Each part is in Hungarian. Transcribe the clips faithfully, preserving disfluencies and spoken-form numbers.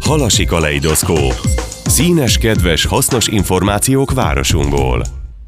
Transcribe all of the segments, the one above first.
Halasi kaleidoszkóp. Színes, kedves, hasznos információk városunkból.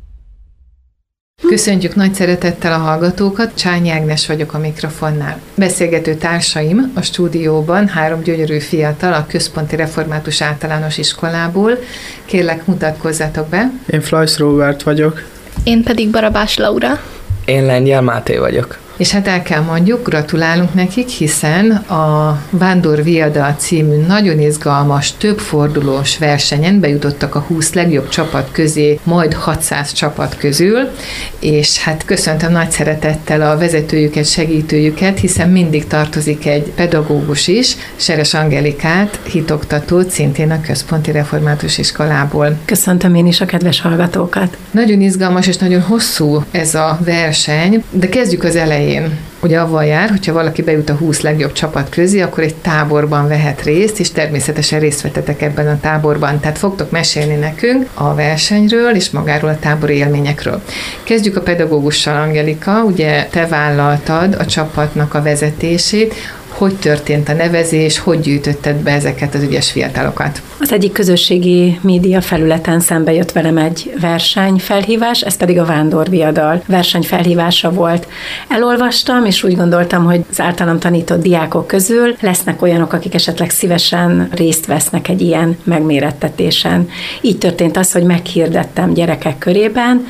Köszöntjük nagy szeretettel a hallgatókat, Csányi Ágnes vagyok a mikrofonnál. Beszélgető társaim a stúdióban három gyönyörű fiatal a Központi Református Általános Iskolából. Kérlek, mutatkozzatok be. Én Flajsz Róbert vagyok. Én pedig Barabás Laura. Én Lengyel Máté vagyok. És hát el kell mondjuk, gratulálunk nekik, hiszen a Vándor Viadal című nagyon izgalmas, többfordulós versenyen bejutottak a húsz legjobb csapat közé, majd hatszáz csapat közül, és hát köszöntöm nagy szeretettel a vezetőjüket, segítőjüket, hiszen mindig tartozik egy pedagógus is, Seres Angelikát, hitoktatót, szintén a Központi Református Iskolából. Köszöntöm én is a kedves hallgatókat. Nagyon izgalmas és nagyon hosszú ez a verseny, de kezdjük az elején. Ugye avval jár, hogyha valaki bejut a húsz legjobb csapat közé, akkor egy táborban vehet részt, és természetesen részt vettetek ebben a táborban. Tehát fogtok mesélni nekünk a versenyről és magáról a tábori élményekről. Kezdjük a pedagógussal, Angelika. Ugye te vállaltad a csapatnak a vezetését. Hogy történt a nevezés, hogy gyűjtötted be ezeket az ügyes fiatalokat? Az egyik közösségi média felületen szembe jött velem egy versenyfelhívás, ez pedig a Vándor Viadal versenyfelhívása volt. Elolvastam, és úgy gondoltam, hogy az általam tanított diákok közül lesznek olyanok, akik esetleg szívesen részt vesznek egy ilyen megmérettetésen. Így történt az, hogy meghirdettem gyerekek körében,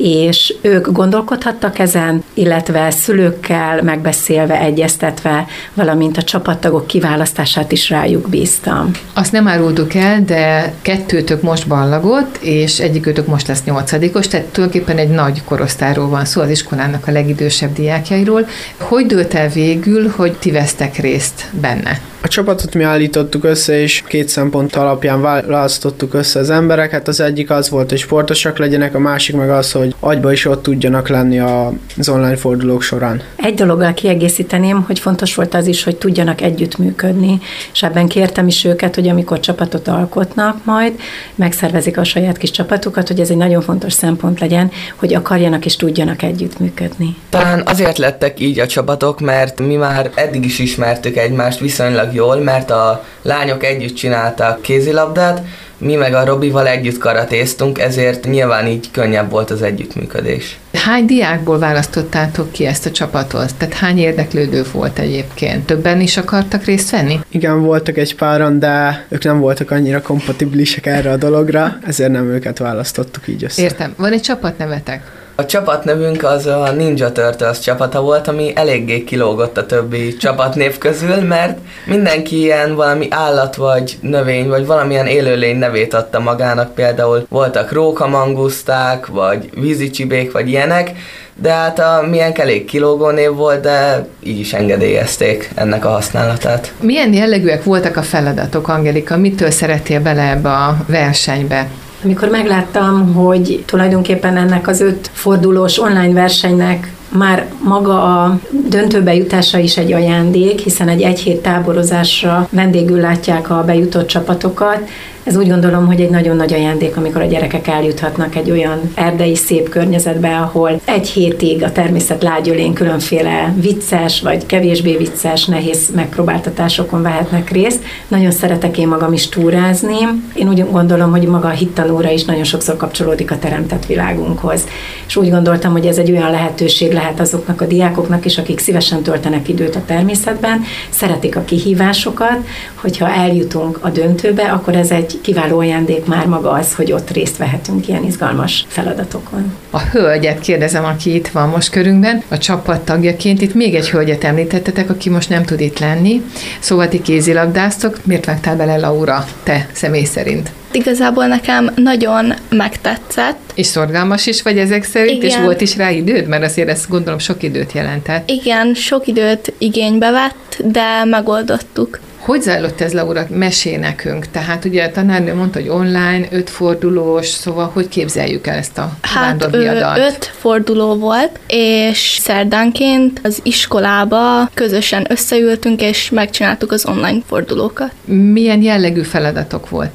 és ők gondolkodhattak ezen, illetve szülőkkel megbeszélve, egyeztetve, valamint a csapattagok kiválasztását is rájuk bíztam. Azt nem árultuk el, de kettőtök most ballagott, és egyikőtök most lesz nyolcadikos, tehát tulajdonképpen egy nagy korosztályról van szó, az iskolának a legidősebb diákjairól. Hogy dőlt el végül, hogy ti vesztek részt benne? A csapatot mi állítottuk össze, és két szempont alapján választottuk össze az embereket. Az egyik az volt, hogy sportosak legyenek, a másik meg az, hogy agyba is ott tudjanak lenni az online fordulók során. Egy dologgal kiegészíteném, hogy fontos volt az is, hogy tudjanak együttműködni, és ebben kértem is őket, hogy amikor csapatot alkotnak majd, megszervezik a saját kis csapatukat, hogy ez egy nagyon fontos szempont legyen, hogy akarjanak és tudjanak együttműködni. Talán azért lettek így a csapatok, mert mi már eddig is ismertük egymást viszonylag jól, mert a lányok együtt csináltak kézilabdát, mi meg a Robival együtt karatéztunk, ezért nyilván így könnyebb volt az együttműködés. Hány diákból választottátok ki ezt a csapatot? Tehát hány érdeklődő volt egyébként? Többen is akartak részt venni? Igen, voltak egy páran, de ők nem voltak annyira kompatibilisek erre a dologra, ezért nem őket választottuk így össze. Értem. Van egy csapatnevetek? A csapatnevünk az a Ninja Turtles csapata volt, ami eléggé kilógott a többi csapatnév közül, mert mindenki ilyen valami állat vagy növény, vagy valamilyen élőlény nevét adta magának, például voltak rókamanguszták, vagy vízicsibék, vagy ilyenek, de hát a miénk elég kilógó név volt, de így is engedélyezték ennek a használatát. Milyen jellegűek voltak a feladatok, Angelika? Mitől szerettél bele ebbe a versenybe? Amikor megláttam, hogy tulajdonképpen ennek az öt fordulós online versenynek már maga a döntőbe jutása is egy ajándék, hiszen egy egy hét táborozásra vendégül látják a bejutott csapatokat. Ez úgy gondolom, hogy egy nagyon nagy ajándék, amikor a gyerekek eljuthatnak egy olyan erdei szép környezetbe, ahol egy hétig a természet lágyölén különféle vicces, vagy kevésbé vicces, nehéz megpróbáltatásokon vehetnek részt. Nagyon szeretek én magam is túrázni. Én úgy gondolom, hogy maga a hittanóra is nagyon sokszor kapcsolódik a teremtett világunkhoz. És úgy gondoltam, hogy ez egy olyan lehetőség lehet azoknak a diákoknak is, akik szívesen töltenek időt a természetben, szeretik a kihívásokat, hogyha eljutunk a döntőbe, akkor ez egy kiváló ajándék már maga az, hogy ott részt vehetünk ilyen izgalmas feladatokon. A hölgyet kérdezem, aki itt van most körünkben, a csapat tagjaként. Itt még egy hölgyet említettetek, aki most nem tud itt lenni. Szóval ti kézilabdáztok. Miért vágtál bele, Laura, te személy szerint? Igazából nekem nagyon megtetszett. És szorgalmas is vagy ezek szerint, Igen. És volt is rá időd? Mert azért ezt gondolom sok időt jelentett. Igen, sok időt igénybe vett, de megoldottuk. Hogy zajlott ez, Laura? Mesélj nekünk. Tehát ugye a tanárnő mondta, hogy online, öt fordulós, szóval hogy képzeljük el ezt a Hát vándorviadalt? öt forduló volt, és szerdánként az iskolába közösen összeültünk, és megcsináltuk az online fordulókat. Milyen jellegű feladatok voltak?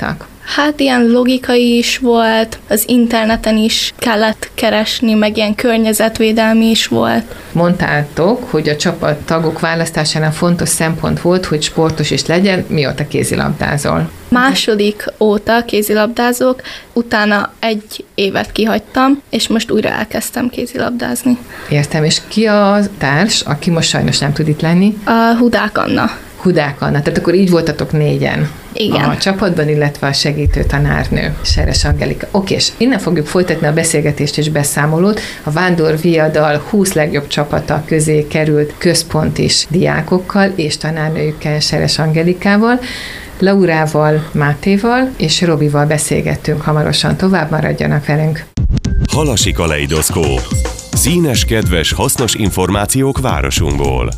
Hát ilyen logikai is volt, az interneten is kellett keresni, meg ilyen környezetvédelmi is volt. Mondtátok, hogy a csapattagok választásánál fontos szempont volt, hogy sportos is legyen, mióta kézilabdázol? Második óta kézilabdázok, utána egy évet kihagytam, és most újra elkezdtem kézilabdázni. Értem, és ki a társ, aki most sajnos nem tud itt lenni? A Hudák Anna. Hudák Anna, tehát akkor így voltatok négyen. Igen. A csapatban, illetve a segítő tanárnő, Seres Angelika. Oké, és innen fogjuk folytatni a beszélgetést és beszámolót. A Vándor Viadal húsz legjobb csapata közé került központ is diákokkal és tanárnőjükkel, Seres Angelikával. Laurával, Mátéval és Robival beszélgettünk hamarosan. Tovább maradjanak velünk. Halasi Kaleidoszkóp. Színes, kedves, hasznos információk városunkból.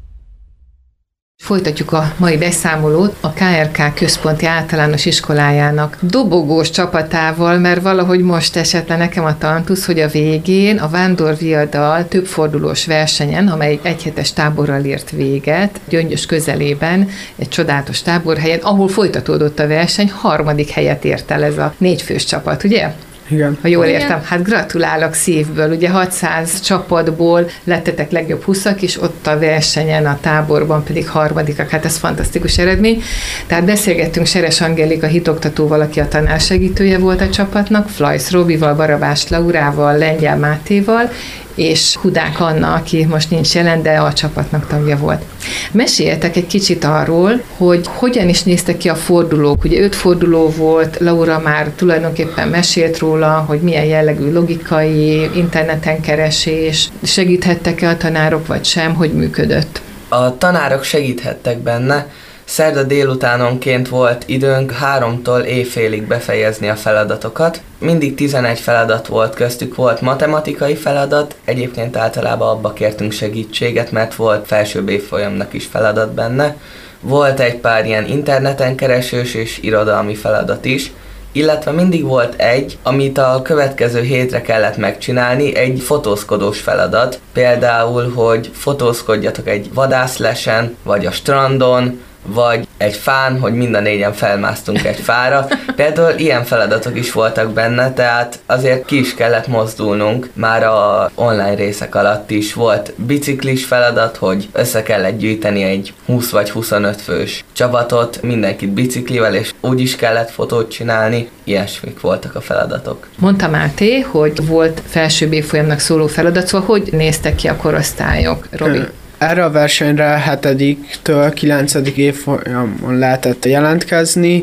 Folytatjuk a mai beszámolót a ká er ká központi általános iskolájának dobogós csapatával, mert valahogy most esett le nekem a tantusz, hogy a végén a Vándor Viadal többfordulós versenyen, amely egyhetes táborral ért véget, Gyöngyös közelében, egy csodálatos táborhelyen, ahol folytatódott a verseny, harmadik helyet ért el ez a négyfős csapat, ugye? Igen. Ha jól értem, hát gratulálok szívből, ugye hatszáz csapatból lettetek legjobb huszak, és ott a versenyen, a táborban pedig harmadikak, hát ez fantasztikus eredmény. Tehát beszélgettünk Seres Angelika hitoktatóval, aki a tanársegítője volt a csapatnak, Flajsz Robival, Barabás Laurával, Lengyel Mátéval, és Hudák Anna, aki most nincs jelen, de a csapatnak tagja volt. Meséljetek egy kicsit arról, hogy hogyan is néztek ki a fordulók. Ugye öt forduló volt, Laura már tulajdonképpen mesélt róla, hogy milyen jellegű logikai, interneten keresés, segíthettek-e a tanárok, vagy sem, hogy működött? A tanárok segíthettek benne. Szerda délutánonként volt időnk háromtól éjfélig befejezni a feladatokat. Mindig tizenegy feladat volt, köztük volt matematikai feladat, egyébként általában abba kértünk segítséget, mert volt felsőbb évfolyamnak is feladat benne. Volt egy pár ilyen interneten keresős és irodalmi feladat is, illetve mindig volt egy, amit a következő hétre kellett megcsinálni, egy fotózkodós feladat. Például, hogy fotózkodjatok egy vadászlesen, vagy a strandon, vagy egy fán, hogy mind a négyen felmásztunk egy fára. Például ilyen feladatok is voltak benne, tehát azért ki is kellett mozdulnunk. Már a online részek alatt is volt biciklis feladat, hogy össze kellett gyűjteni egy húsz vagy huszonöt fős csapatot, mindenkit biciklivel, és úgy is kellett fotót csinálni. Ilyesmik voltak a feladatok. Mondta Máté, hogy volt felsőbb évfolyamnak szóló feladat, szóval hogy néztek ki a korosztályok, Robi? Erre a versenyre hetediktől kilencedik évfolyamon lehetett jelentkezni,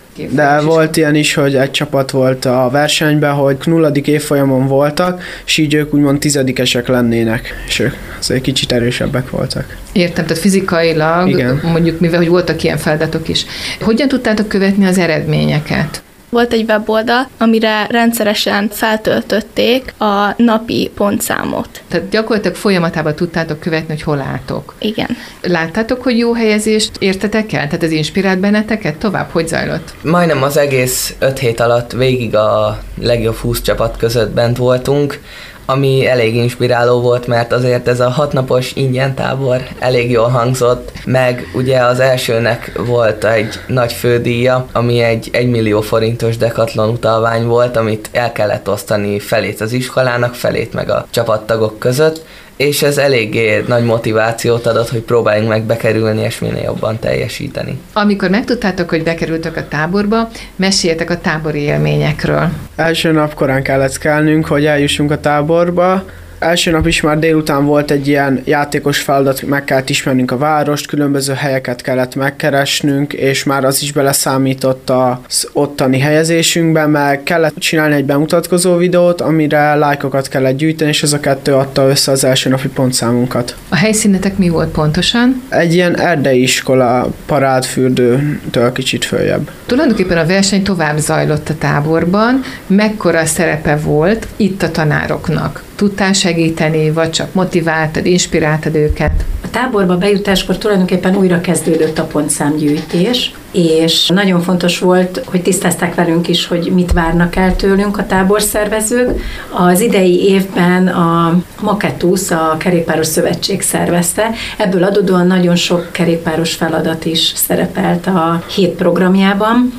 de volt ilyen is, hogy egy csapat volt a versenyben, hogy nulladik évfolyamon voltak, és így ők úgymond tizedikesek lennének, és ők azért kicsit erősebbek voltak. Értem, tehát fizikailag, igen. Mondjuk mivel, hogy voltak ilyen feladatok is. Hogyan tudtátok követni az eredményeket? Volt egy weboldal, amire rendszeresen feltöltötték a napi pontszámot. Tehát gyakorlatilag folyamatában tudtátok követni, hogy hol álltok. Igen. Láttátok, hogy jó helyezést értetek el? Tehát ez inspirált benneteket? Tovább hogy zajlott? Majdnem az egész öt hét alatt végig a legjobb húsz csapat között bent voltunk, ami elég inspiráló volt, mert azért ez a hatnapos ingyen tábor elég jól hangzott, meg ugye az elsőnek volt egy nagy fődíja, ami egy egymillió forintos Decathlon utalvány volt, amit el kellett osztani felét az iskolának, felét meg a csapattagok között, és ez eléggé nagy motivációt adott, hogy próbáljunk meg bekerülni, és minél jobban teljesíteni. Amikor megtudtátok, hogy bekerültök a táborba, meséljetek a tábori élményekről. Első nap korán kellett kelnünk, hogy eljussunk a táborba. Első nap is már délután volt egy ilyen játékos feladat, meg kellett ismernünk a várost, különböző helyeket kellett megkeresnünk, és már az is beleszámított az ottani helyezésünkbe, meg kellett csinálni egy bemutatkozó videót, amire lájkokat kellett gyűjteni, és az a kettő adta össze az első napi pontszámunkat. A helyszínetek mi volt pontosan? Egy ilyen erdei iskola parádfürdőtől kicsit följebb. Tulajdonképpen a verseny tovább zajlott a táborban. Mekkora szerepe volt itt a tanároknak? Tudtál segíteni, vagy csak motiváltad, inspiráltad őket? A táborba bejutáskor tulajdonképpen újra kezdődött a pontszámgyűjtés, és nagyon fontos volt, hogy tisztázták velünk is, hogy mit várnak el tőlünk a táborszervezők. Az idei évben a Maketusz, a Kerékpáros Szövetség szervezte, ebből adódóan nagyon sok kerékpáros feladat is szerepelt a hét programjában,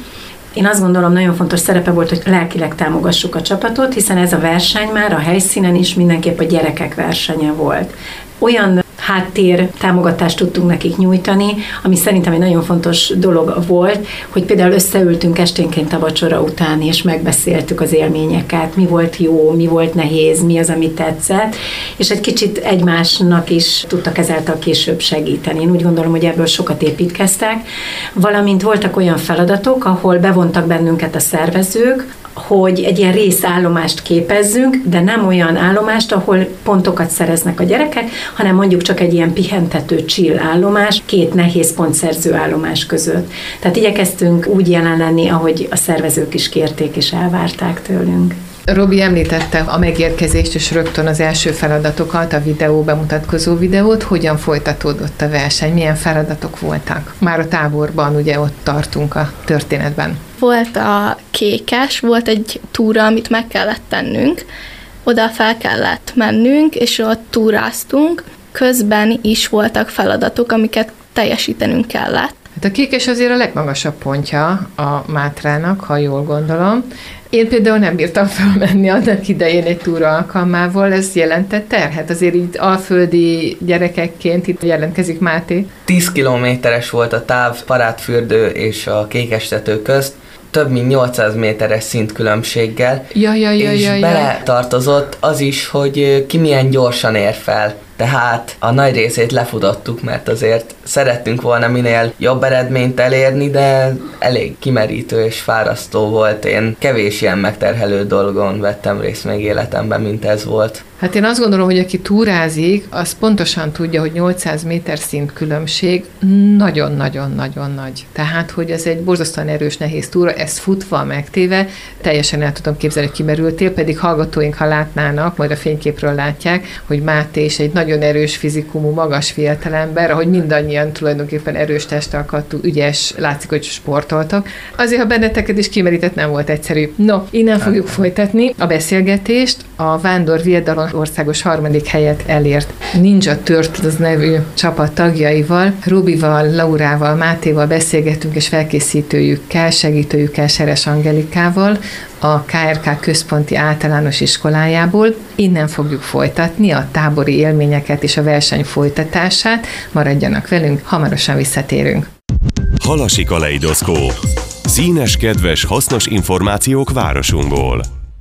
Én azt gondolom, nagyon fontos szerepe volt, hogy lelkileg támogassuk a csapatot, hiszen ez a verseny már a helyszínen is mindenképp a gyerekek versenye volt. Olyan háttér támogatást tudtunk nekik nyújtani, ami szerintem egy nagyon fontos dolog volt, hogy például összeültünk esténként a vacsora után, és megbeszéltük az élményeket, mi volt jó, mi volt nehéz, mi az, ami tetszett, és egy kicsit egymásnak is tudtak ezáltal később segíteni. Én úgy gondolom, hogy ebből sokat építkeztek, valamint voltak olyan feladatok, ahol bevontak bennünket a szervezők, hogy egy ilyen részállomást képezzünk, de nem olyan állomást, ahol pontokat szereznek a gyerekek, hanem mondjuk csak egy ilyen pihentető chill állomás, két nehéz pontszerző állomás között. Tehát igyekeztünk úgy jelen lenni, ahogy a szervezők is kérték és elvárták tőlünk. Robi említette a megérkezést és rögtön az első feladatokat, a videó, bemutatkozó videót. Hogyan folytatódott a verseny? Milyen feladatok voltak? Már a táborban, ugye ott tartunk a történetben. Volt a kékes, volt egy túra, amit meg kellett tennünk. Oda fel kellett mennünk, és ott túráztunk. Közben is voltak feladatok, amiket teljesítenünk kellett. Hát a kékes azért a legmagasabb pontja a Mátrának, ha jól gondolom. Én például nem bírtam felmenni annak idején egy túra alkalmával, ez jelentett terhet? Azért így alföldi gyerekekként itt jelentkezik Máté. tíz kilométeres volt a táv Parádfürdő és a Kékestető közt, több mint nyolcszáz méteres szintkülönbséggel, ja, ja, ja, és ja, ja. bele tartozott az is, hogy ki milyen gyorsan ér fel. Tehát a nagy részét lefutottuk, mert azért szerettünk volna minél jobb eredményt elérni, de elég kimerítő és fárasztó volt. Én kevés ilyen megterhelő dolgon vettem részt még életemben, mint ez volt. Hát én azt gondolom, hogy aki túrázik, az pontosan tudja, hogy nyolcszáz méter szint különbség nagyon-nagyon-nagyon nagy. Tehát, hogy ez egy borzasztóan erős, nehéz túra, ezt futva, megtéve, teljesen el tudom képzelni, hogy kimerültél, pedig hallgatóink, ha látnának, majd a fényképről látják, hogy Máté is egy nagyon erős fizikumú, magas fiatalember, ahogy mindannyian tulajdonképpen erős testalkatú, ügyes, látszik, hogy sportoltak. Azért, ha benneteket is kimerített, nem volt egyszerű. No, innen fogjuk folytatni a beszélgetést. A Vándor Viadalon országos harmadik helyet elért Ninja Turtles nevű csapat tagjaival, Robival, Laurával, Mátéval beszélgetünk, és felkészítőjükkel, segítőjükkel, Seres Angelikával, a ká er ká központi általános iskolájából. Innen fogjuk folytatni a tábori élményeket és a verseny folytatását. Maradjanak velünk, hamarosan visszatérünk. Halasi kaleidoszkóp. Színes, kedves, hasznos információk városunkból.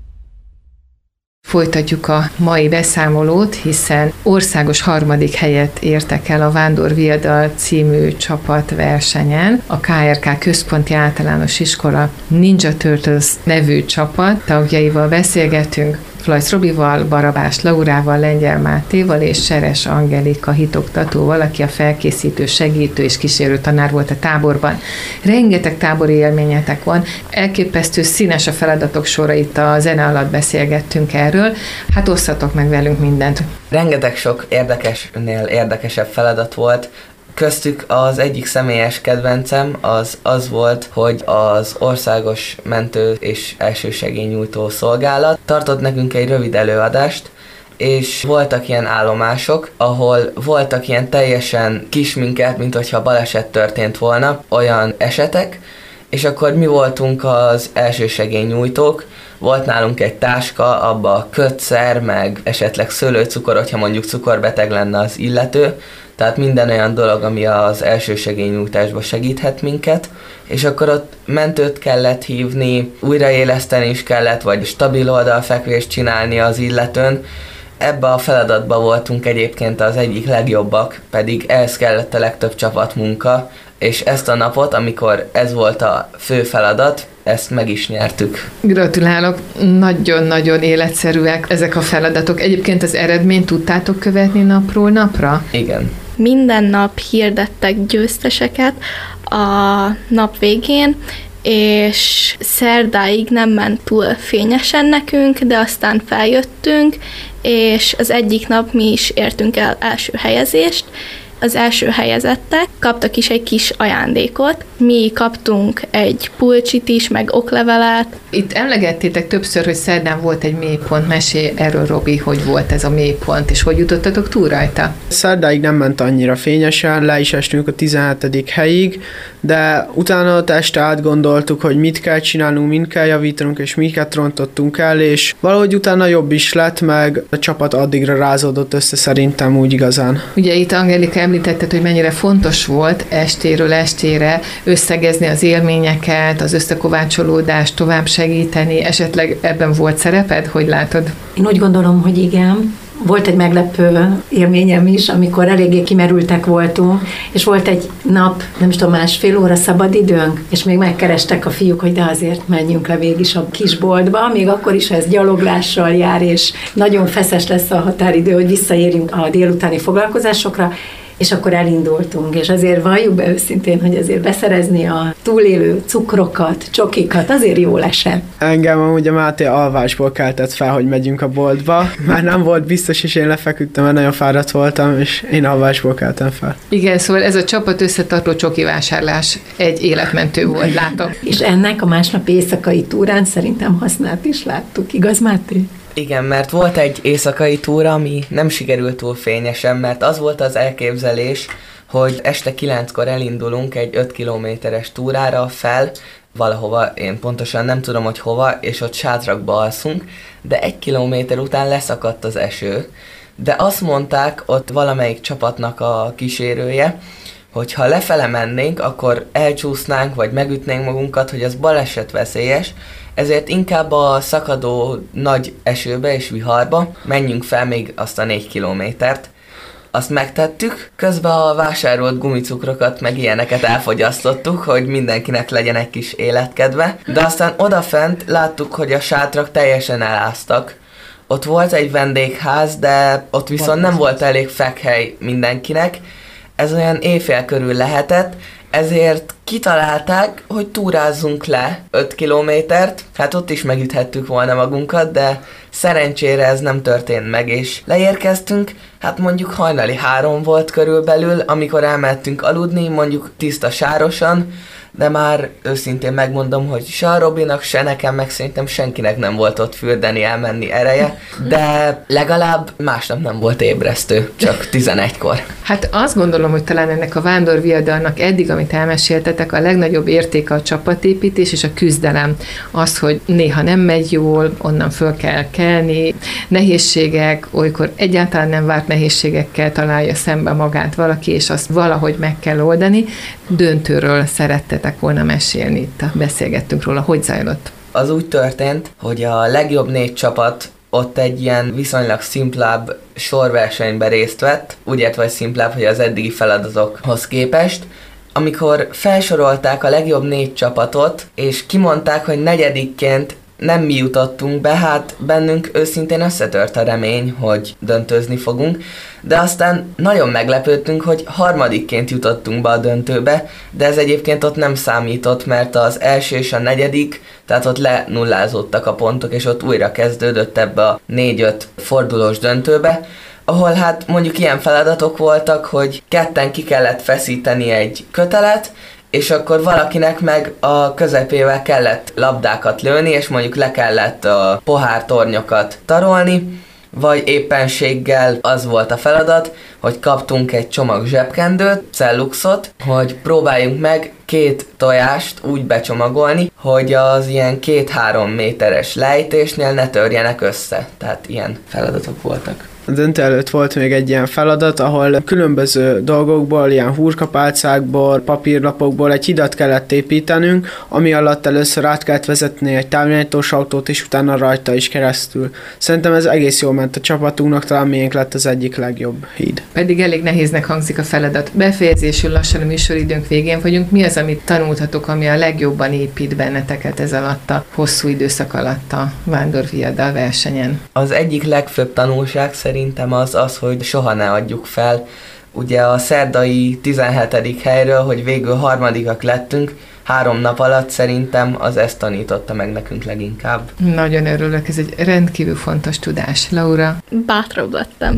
Folytatjuk a mai beszámolót, hiszen országos harmadik helyet értek el a Vándor Viadal című csapatversenyen. A ká er ká központi általános iskola Ninja Turtles nevű csapat tagjaival beszélgetünk. Flajsz Robival, Barabás Laurával, Lengyel Mátéval és Seres Angelika hitoktatóval, aki a felkészítő, segítő és kísérő tanár volt a táborban. Rengeteg tábori élményetek van, elképesztő színes a feladatok sora, itt a zene alatt beszélgettünk erről. Hát osszatok meg velünk mindent. Rengeteg sok érdekesnél érdekesebb feladat volt. Köztük az egyik személyes kedvencem az az volt, hogy az Országos Mentő és Elsősegélynyújtó Szolgálat tartott nekünk egy rövid előadást, és voltak ilyen állomások, ahol voltak ilyen teljesen kisminkelt, mint hogyha baleset történt volna, olyan esetek, és akkor mi voltunk az elsősegélynyújtók, volt nálunk egy táska, abba kötszer, meg esetleg szőlőcukor, hogyha mondjuk cukorbeteg lenne az illető, tehát minden olyan dolog, ami az elsősegélynyújtásba segíthet minket, és akkor ott mentőt kellett hívni, újraéleszteni is kellett, vagy stabil oldalfekvést csinálni az illetőn. Ebbe a feladatba voltunk egyébként az egyik legjobbak, pedig ehhez kellett a legtöbb csapatmunka, és ezt a napot, amikor ez volt a fő feladat, ezt meg is nyertük. Gratulálok, nagyon-nagyon életszerűek ezek a feladatok. Egyébként az eredményt tudtátok követni napról napra? Igen. Minden nap hirdettek győzteseket a nap végén, és szerdáig nem ment túl fényesen nekünk, de aztán feljöttünk, és az egyik nap mi is értünk el első helyezést, Az első helyezettek kaptak is egy kis ajándékot. Mi kaptunk egy pulcsit is, meg oklevelet. Itt emlegettétek többször, hogy szerdán volt egy mélypont. Mesélj erről, Robi, hogy volt ez a mélypont, és hogy jutottatok túl rajta? Szerdáig nem ment annyira fényesen, le is estünk a tizenhetedik helyig, de utána ott este átgondoltuk, hogy mit kell csinálnunk, mit kell javítanunk, és miket rontottunk el, és valahogy utána jobb is lett, meg a csapat addigra rázódott össze szerintem úgy igazán. Ugye itt Angelika említetted, hogy mennyire fontos volt estéről estére összegezni az élményeket, az összekovácsolódást tovább segíteni, esetleg ebben volt szereped, hogy látod? Én úgy gondolom, hogy igen. Volt egy meglepő élményem is, amikor eléggé kimerültek voltunk, és volt egy nap, nem tudom, másfél óra szabadidőnk, és még megkerestek a fiúk, hogy de azért menjünk le végig is a kisboltba, még akkor is, ha ez gyaloglással jár, és nagyon feszes lesz a határidő, hogy visszaérjünk a délutáni foglalkozásokra, és akkor elindultunk, és azért valljuk be őszintén, hogy azért beszerezni a túlélő cukrokat, csokikat, azért jól esett. Engem amúgy a Máté alvásból keltett fel, hogy megyünk a boltba. Már nem volt biztos, és én lefeküdtem, mert nagyon fáradt voltam, és én alvásból keltem fel. Igen, szóval ez a csapat összetartó csoki vásárlás egy életmentő volt, látom. És ennek a másnap éjszakai túrán szerintem használt is láttuk, igaz, Máté? Igen, mert volt egy éjszakai túra, ami nem sikerült túl fényesen, mert az volt az elképzelés, hogy este kilenckor elindulunk egy öt kilométeres túrára fel, valahova, én pontosan nem tudom, hogy hova, és ott sátrakba alszunk, de egy kilométer után leszakadt az eső. De azt mondták ott valamelyik csapatnak a kísérője, hogy ha lefele mennénk, akkor elcsúsznánk, vagy megütnénk magunkat, hogy az balesetveszélyes, ezért inkább a szakadó nagy esőbe és viharba menjünk fel még azt a négy kilométert. Azt megtettük, közben a vásárolt gumicukrokat meg ilyeneket elfogyasztottuk, hogy mindenkinek legyen egy kis életkedve, de aztán odafent láttuk, hogy a sátrak teljesen eláztak. Ott volt egy vendégház, de ott viszont nem volt elég fekhely mindenkinek, ez olyan éjfél körül lehetett, ezért kitalálták, hogy túrázzunk le öt kilométert, hát ott is megüthettük volna magunkat, de szerencsére ez nem történt meg, és leérkeztünk, hát mondjuk hajnali három volt körülbelül, amikor elmentünk aludni, mondjuk tiszta sárosan, de már őszintén megmondom, hogy se a Robinak, se nekem, meg szerintem senkinek nem volt ott fürdeni, elmenni ereje, de legalább másnap nem volt ébresztő, csak tizenegykor. Hát azt gondolom, hogy talán ennek a vándorviadalnak eddig, amit elmeséltetek, a legnagyobb értéke a csapatépítés és a küzdelem. Az, hogy néha nem megy jól, onnan föl kell kelni, nehézségek, olykor egyáltalán nem várt nehézségekkel találja szembe magát valaki, és azt valahogy meg kell oldani. Döntőről szerettetek volna mesélni, itt beszélgettünk róla, hogy zajlott? Az úgy történt, hogy a legjobb négy csapat ott egy ilyen viszonylag szimplább sorversenyben részt vett, úgy értve, hogy szimplább, hogy az eddigi feladatokhoz képest. Amikor felsorolták a legjobb négy csapatot, és kimondták, hogy negyedikként nem mi jutottunk be, hát bennünk őszintén összetört a remény, hogy döntőzni fogunk, de aztán nagyon meglepődtünk, hogy harmadikként jutottunk be a döntőbe, de ez egyébként ott nem számított, mert az első és a negyedik, tehát ott lenullázódtak a pontok, és ott újra kezdődött ebbe a négy-öt fordulós döntőbe, ahol hát mondjuk ilyen feladatok voltak, hogy ketten ki kellett feszíteni egy kötelet, és akkor valakinek meg a közepével kellett labdákat lőni, és mondjuk le kellett a pohártornyokat tarolni, vagy éppenséggel az volt a feladat, hogy kaptunk egy csomag zsebkendőt, celluxot, hogy próbáljunk meg két tojást úgy becsomagolni, hogy az ilyen két-három méteres lejtésnél ne törjenek össze. Tehát ilyen feladatok voltak. A döntő előtt volt még egy ilyen feladat, ahol különböző dolgokból, ilyen hurkapálcákból, papírlapokból egy hidat kellett építenünk, ami alatt először át kellett vezetni egy távirányítós autót, és utána rajta is keresztül. Szerintem ez egész jól ment a csapatunknak, talán miénk lett az egyik legjobb híd. Pedig elég nehéznek hangzik a feladat. Befejezésül lassan a műsoridőnk végén vagyunk. Mi az, amit tanultatok, ami a legjobban épít benneteket ez alatt a hosszú időszak alatt a vándorviadal versenyen? Az egyik legfőbb tanulság szerintem az az, hogy soha ne adjuk fel. Ugye a szerdai tizenhetedik helyről, hogy végül harmadikak lettünk, három nap alatt szerintem az ezt tanította meg nekünk leginkább. Nagyon örülök, ez egy rendkívül fontos tudás. Laura? Bátrabb lettem.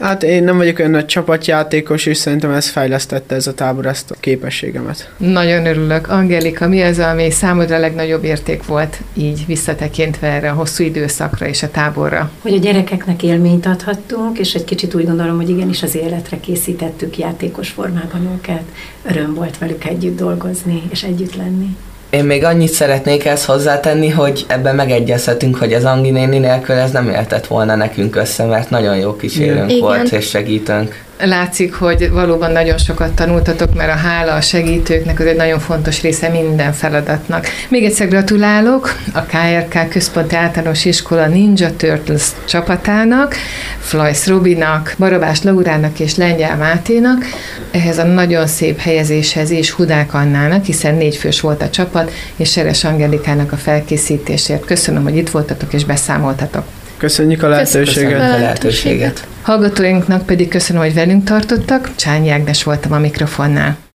Hát én nem vagyok olyan nagy csapatjátékos, és szerintem ez fejlesztette ez a tábor ezt a képességemet. Nagyon örülök. Angelika, mi az, ami számodra a legnagyobb érték volt így visszatekintve erre a hosszú időszakra és a táborra? Hogy a gyerekeknek élményt adhattunk, és egy kicsit úgy gondolom, hogy igenis az életre készítettük játékos formában őket. Öröm volt velük együtt dolgozni és együtt lenni. Én még annyit szeretnék ezt hozzátenni, hogy ebben megegyezhetünk, hogy az Angi néni nélkül ez nem éltett volna nekünk össze, mert nagyon jó kísérőnk Igen. volt és segítőnk. Látszik, hogy valóban nagyon sokat tanultatok, mert a hála a segítőknek az egy nagyon fontos része minden feladatnak. Még egyszer gratulálok a ká er ká Központi Általános Iskola Ninja Turtles csapatának, Flajsz Robinak, Barabás Laurának és Lengyel Máténak, ehhez a nagyon szép helyezéshez és Hudák Annának, hiszen négy fős volt a csapat, és Seres Angelikának a felkészítésért. Köszönöm, hogy itt voltatok és beszámoltatok. Köszönjük a lehetőséget. Köszönjük a lehetőséget. Hallgatóinknak pedig köszönöm, hogy velünk tartottak. Csányi Ágnes voltam a mikrofonnál.